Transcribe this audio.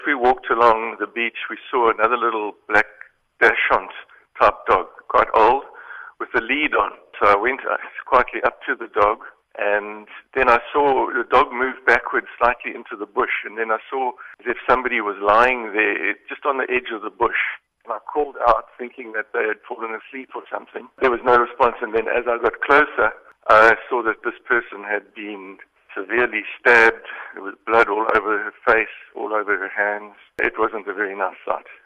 We walked along the beach, we saw another little black Dachshund type dog, quite old, with a lead on. So I went quietly up to the dog, and then I saw the dog move backwards slightly into the bush, and then I saw as if somebody was lying there just on the edge of the bush. And I called out thinking that they had fallen asleep or something. There was no response, and then as I got closer, I saw that this person had been severely stabbed. There was blood all over her face, all over her hands. It wasn't a very nice sight.